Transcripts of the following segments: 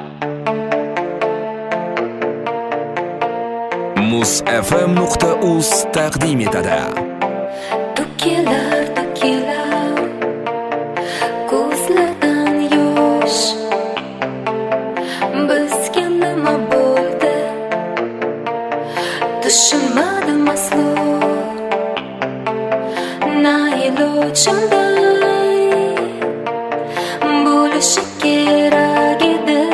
Muz.fm.uz taqdim etadi. To'kilar ko'zlardan yosh. Bizga nima bo'ldi? Tushunmadim aslo. Na ilojimday bo'lishi kerak edi.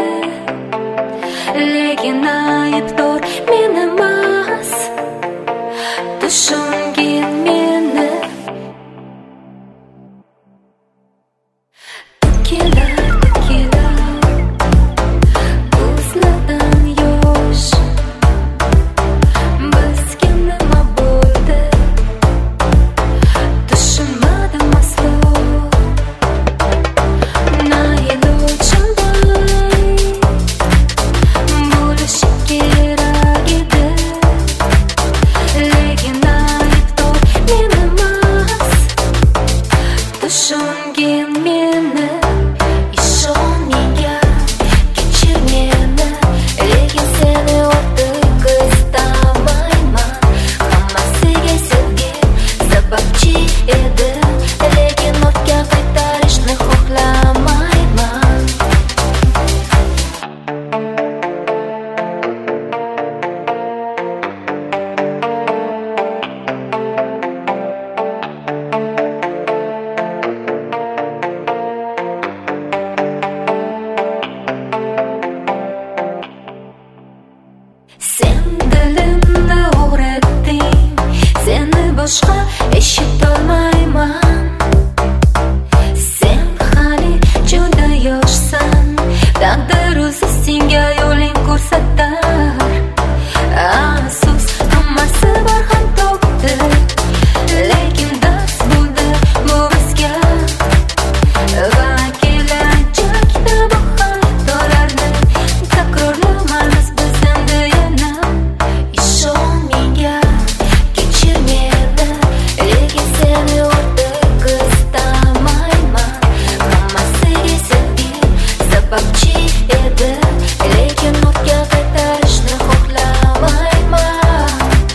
Lekin aybdor men emas. Tushungin meni. To'kilar ko'zlardan yosh. Bizga nima bo'ldi? Tushunmadim aslo. Na ilojimday bo'lishi kerak edi. Lekin aybdor men emas. Tushungin meni. Ishon menga, kechir meni. Lekin seni ortiq istamayman. Hammasiga sevgi sababchi edi. Lekin ortga qaytarishni xohlamayman. Sen dilimni o'g'ritding. Seni boshqa eshitolmayman. Sen hali juda yoshsan. Taqdir o'zi senga yo'ling ko'rsatar. Afsus, hammasi barham topdi. Lekin dars bo'ldi bu bizga. Va kelajakda bu xatolarni takrorlamaymiz biz endi yana. Ishon menga, kechir meni. Lekin seni ortiq istamayman. Hammasiga sevgi sababchi edi. Lekin ortga qaytarishni xohlamayman.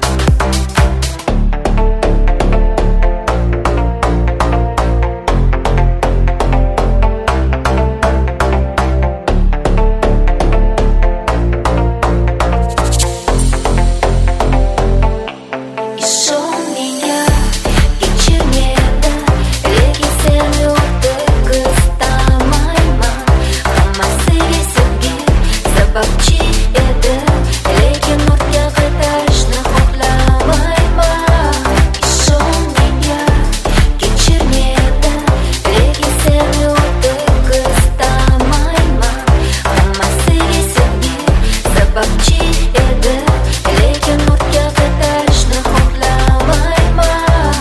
Ishon menga, kechir meni. Lekin seni ortiq istamayman. Hammasiga sevgi sababchi edi. Lekin ortga qaytarishni xohlamayman. Ishon menga, kechir meni. Lekin seni ortiq istamayman. Hammasiga sevgi sababchi edi. Lekin ortga qaytarishni xohlamayman.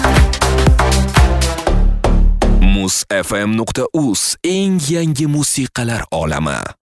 Muz.fm.uz eng yangi musiqalar olami.